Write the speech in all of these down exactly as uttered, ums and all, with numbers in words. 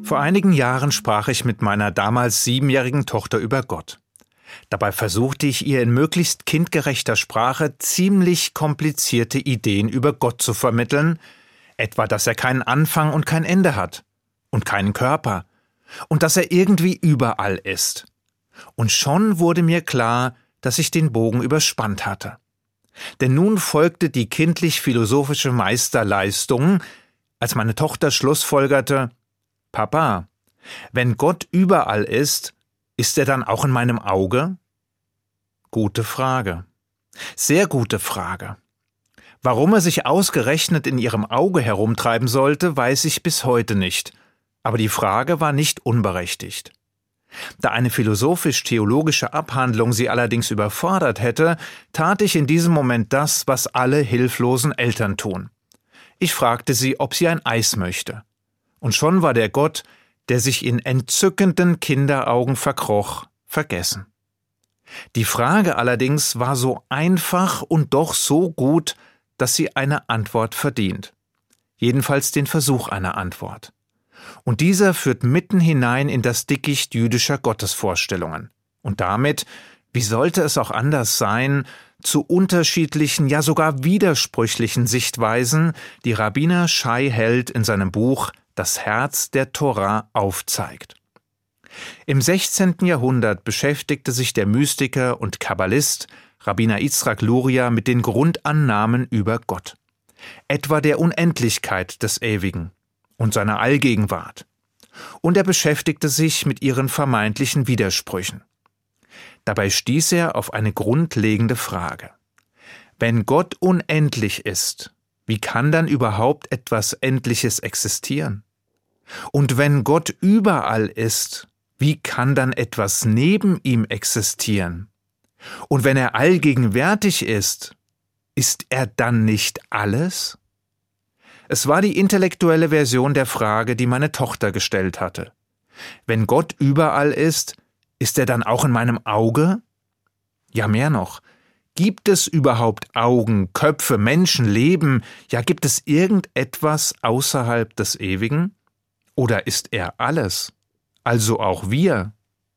Vor einigen Jahren sprach ich mit meiner damals siebenjährigen Tochter über Gott. Dabei versuchte ich ihr in möglichst kindgerechter Sprache ziemlich komplizierte Ideen über Gott zu vermitteln, etwa, dass er keinen Anfang und kein Ende hat und keinen Körper und dass er irgendwie überall ist. Und schon wurde mir klar, dass ich den Bogen überspannt hatte. Denn nun folgte die kindlich-philosophische Meisterleistung, als meine Tochter schlussfolgerte: »Papa, wenn Gott überall ist, ist er dann auch in meinem Auge?« Gute Frage. Sehr gute Frage. Warum er sich ausgerechnet in ihrem Auge herumtreiben sollte, weiß ich bis heute nicht. Aber die Frage war nicht unberechtigt. Da eine philosophisch-theologische Abhandlung sie allerdings überfordert hätte, tat ich in diesem Moment das, was alle hilflosen Eltern tun. Ich fragte sie, ob sie ein Eis möchte. Und schon war der Gott, der sich in entzückenden Kinderaugen verkroch, vergessen. Die Frage allerdings war so einfach und doch so gut, dass sie eine Antwort verdient. Jedenfalls den Versuch einer Antwort. Und dieser führt mitten hinein in das Dickicht jüdischer Gottesvorstellungen. Und damit, wie sollte es auch anders sein, zu unterschiedlichen, ja sogar widersprüchlichen Sichtweisen, die Rabbiner Shai Held in seinem Buch »Das Herz der Torah« aufzeigt. Im sechzehnten Jahrhundert beschäftigte sich der Mystiker und Kabbalist Rabbiner Yitzhak Luria mit den Grundannahmen über Gott, etwa der Unendlichkeit des Ewigen und seiner Allgegenwart. Und er beschäftigte sich mit ihren vermeintlichen Widersprüchen. Dabei stieß er auf eine grundlegende Frage. Wenn Gott unendlich ist, wie kann dann überhaupt etwas Endliches existieren? Und wenn Gott überall ist, wie kann dann etwas neben ihm existieren? Und wenn er allgegenwärtig ist, ist er dann nicht alles? Es war die intellektuelle Version der Frage, die meine Tochter gestellt hatte. Wenn Gott überall ist, ist er dann auch in meinem Auge? Ja, mehr noch. Gibt es überhaupt Augen, Köpfe, Menschen, Leben? Ja, gibt es irgendetwas außerhalb des Ewigen? Oder ist er alles? Also auch wir?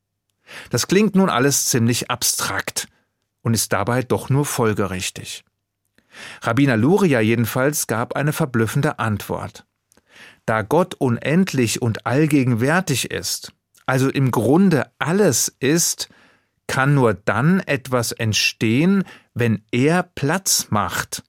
Das klingt nun alles ziemlich abstrakt und ist dabei doch nur folgerichtig. Rabbiner Luria jedenfalls gab eine verblüffende Antwort. Da Gott unendlich und allgegenwärtig ist, also im Grunde alles ist, kann nur dann etwas entstehen, wenn er Platz macht.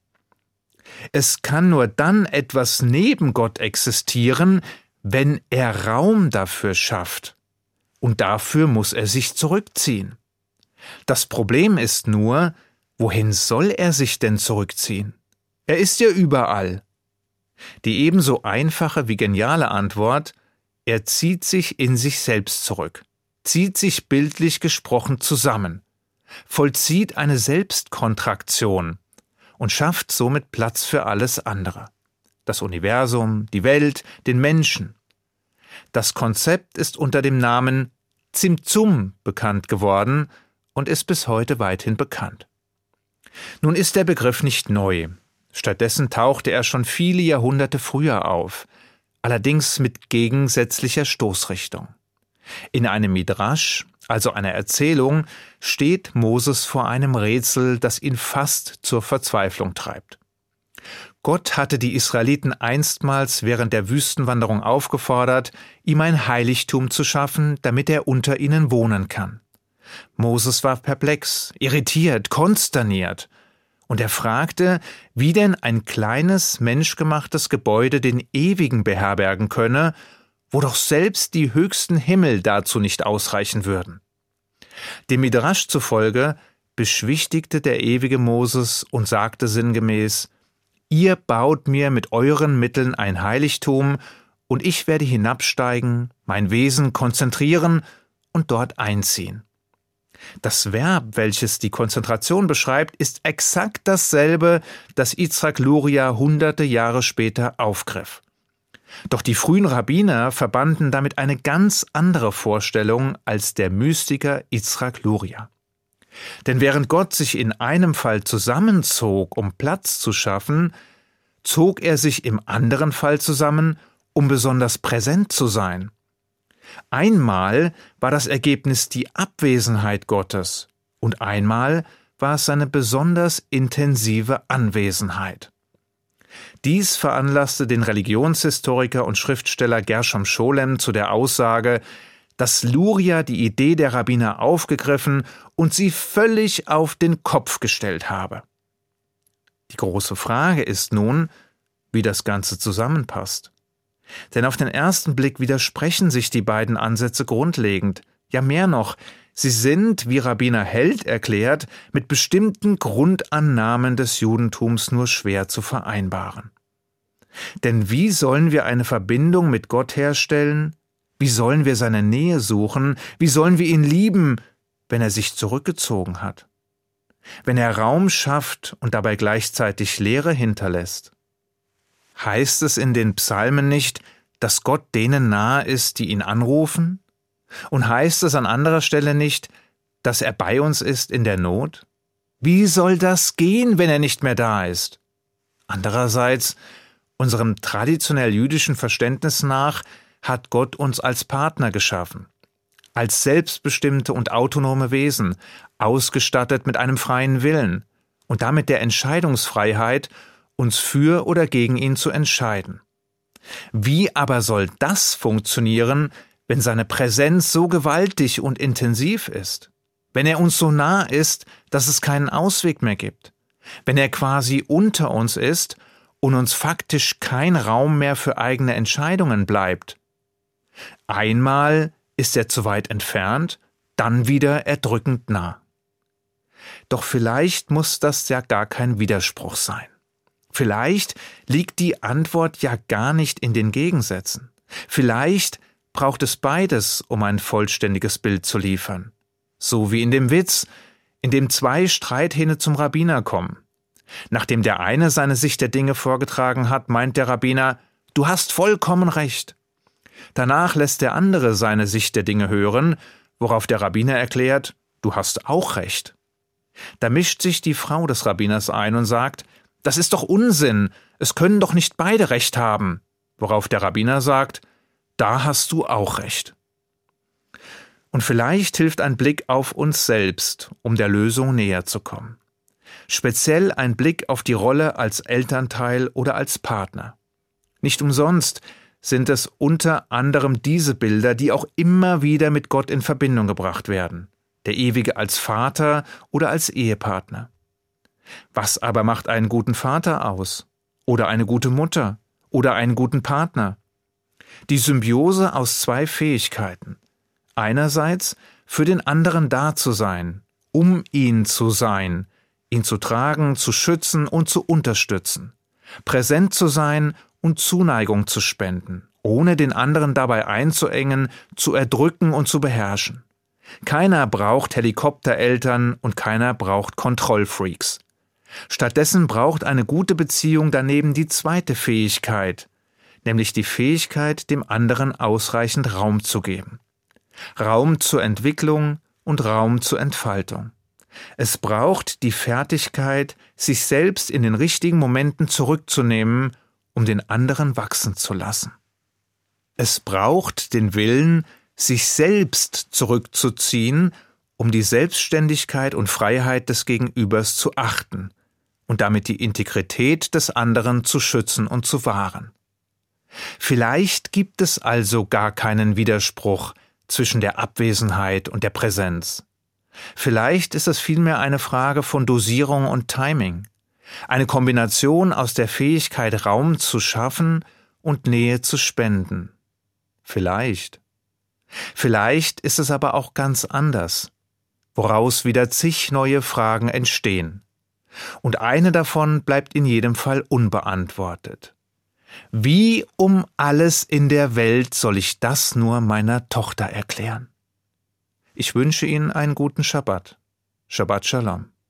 Es kann nur dann etwas neben Gott existieren, wenn er Raum dafür schafft. Und dafür muss er sich zurückziehen. Das Problem ist nur, wohin soll er sich denn zurückziehen? Er ist ja überall. Die ebenso einfache wie geniale Antwort: Er zieht sich in sich selbst zurück, zieht sich bildlich gesprochen zusammen, vollzieht eine Selbstkontraktion und schafft somit Platz für alles andere. Das Universum, die Welt, den Menschen. Das Konzept ist unter dem Namen Tzimtzum bekannt geworden und ist bis heute weithin bekannt. Nun ist der Begriff nicht neu. Stattdessen tauchte er schon viele Jahrhunderte früher auf, allerdings mit gegensätzlicher Stoßrichtung. In einem Midrasch, also einer Erzählung, steht Moses vor einem Rätsel, das ihn fast zur Verzweiflung treibt. Gott hatte die Israeliten einstmals während der Wüstenwanderung aufgefordert, ihm ein Heiligtum zu schaffen, damit er unter ihnen wohnen kann. Moses war perplex, irritiert, konsterniert. Und er fragte, wie denn ein kleines, menschgemachtes Gebäude den Ewigen beherbergen könne, wo doch selbst die höchsten Himmel dazu nicht ausreichen würden. Dem Midrasch zufolge beschwichtigte der ewige Moses und sagte sinngemäß: Ihr baut mir mit euren Mitteln ein Heiligtum, und ich werde hinabsteigen, mein Wesen konzentrieren und dort einziehen. Das Verb, welches die Konzentration beschreibt, ist exakt dasselbe, das Yitzhak Luria hunderte Jahre später aufgriff. Doch die frühen Rabbiner verbanden damit eine ganz andere Vorstellung als der Mystiker Yitzhak Luria. Denn während Gott sich in einem Fall zusammenzog, um Platz zu schaffen, zog er sich im anderen Fall zusammen, um besonders präsent zu sein, Einmal war das Ergebnis die Abwesenheit Gottes und einmal war es seine besonders intensive Anwesenheit. Dies veranlasste den Religionshistoriker und Schriftsteller Gershom Scholem zu der Aussage, dass Luria die Idee der Rabbiner aufgegriffen und sie völlig auf den Kopf gestellt habe. Die große Frage ist nun, wie das Ganze zusammenpasst. Denn auf den ersten Blick widersprechen sich die beiden Ansätze grundlegend. Ja, mehr noch, sie sind, wie Rabbiner Held erklärt, mit bestimmten Grundannahmen des Judentums nur schwer zu vereinbaren. Denn wie sollen wir eine Verbindung mit Gott herstellen? Wie sollen wir seine Nähe suchen? Wie sollen wir ihn lieben, wenn er sich zurückgezogen hat? Wenn er Raum schafft und dabei gleichzeitig Leere hinterlässt? Heißt es in den Psalmen nicht, dass Gott denen nahe ist, die ihn anrufen? Und heißt es an anderer Stelle nicht, dass er bei uns ist in der Not? Wie soll das gehen, wenn er nicht mehr da ist? Andererseits, unserem traditionell jüdischen Verständnis nach, hat Gott uns als Partner geschaffen, als selbstbestimmte und autonome Wesen, ausgestattet mit einem freien Willen und damit der Entscheidungsfreiheit, uns für oder gegen ihn zu entscheiden. Wie aber soll das funktionieren, wenn seine Präsenz so gewaltig und intensiv ist? Wenn er uns so nah ist, dass es keinen Ausweg mehr gibt? Wenn er quasi unter uns ist und uns faktisch kein Raum mehr für eigene Entscheidungen bleibt? Einmal ist er zu weit entfernt, dann wieder erdrückend nah. Doch vielleicht muss das ja gar kein Widerspruch sein. Vielleicht liegt die Antwort ja gar nicht in den Gegensätzen. Vielleicht braucht es beides, um ein vollständiges Bild zu liefern. So wie in dem Witz, in dem zwei Streithähne zum Rabbiner kommen. Nachdem der eine seine Sicht der Dinge vorgetragen hat, meint der Rabbiner, du hast vollkommen recht. Danach lässt der andere seine Sicht der Dinge hören, worauf der Rabbiner erklärt, du hast auch recht. Da mischt sich die Frau des Rabbiners ein und sagt, das ist doch Unsinn, es können doch nicht beide recht haben, worauf der Rabbiner sagt, da hast du auch recht. Und vielleicht hilft ein Blick auf uns selbst, um der Lösung näher zu kommen. Speziell ein Blick auf die Rolle als Elternteil oder als Partner. Nicht umsonst sind es unter anderem diese Bilder, die auch immer wieder mit Gott in Verbindung gebracht werden. Der Ewige als Vater oder als Ehepartner. Was aber macht einen guten Vater aus? Oder eine gute Mutter? Oder einen guten Partner? Die Symbiose aus zwei Fähigkeiten. Einerseits für den anderen da zu sein, um ihn zu sein, ihn zu tragen, zu schützen und zu unterstützen. Präsent zu sein und Zuneigung zu spenden, ohne den anderen dabei einzuengen, zu erdrücken und zu beherrschen. Keiner braucht Helikoptereltern und keiner braucht Kontrollfreaks. Stattdessen braucht eine gute Beziehung daneben die zweite Fähigkeit, nämlich die Fähigkeit, dem anderen ausreichend Raum zu geben. Raum zur Entwicklung und Raum zur Entfaltung. Es braucht die Fertigkeit, sich selbst in den richtigen Momenten zurückzunehmen, um den anderen wachsen zu lassen. Es braucht den Willen, sich selbst zurückzuziehen, um die Selbstständigkeit und Freiheit des Gegenübers zu achten und damit die Integrität des anderen zu schützen und zu wahren. Vielleicht gibt es also gar keinen Widerspruch zwischen der Abwesenheit und der Präsenz. Vielleicht ist es vielmehr eine Frage von Dosierung und Timing, eine Kombination aus der Fähigkeit, Raum zu schaffen und Nähe zu spenden. Vielleicht. Vielleicht ist es aber auch ganz anders, woraus wieder zig neue Fragen entstehen. Und eine davon bleibt in jedem Fall unbeantwortet. Wie um alles in der Welt soll ich das nur meiner Tochter erklären? Ich wünsche Ihnen einen guten Schabbat. Shabbat Shalom.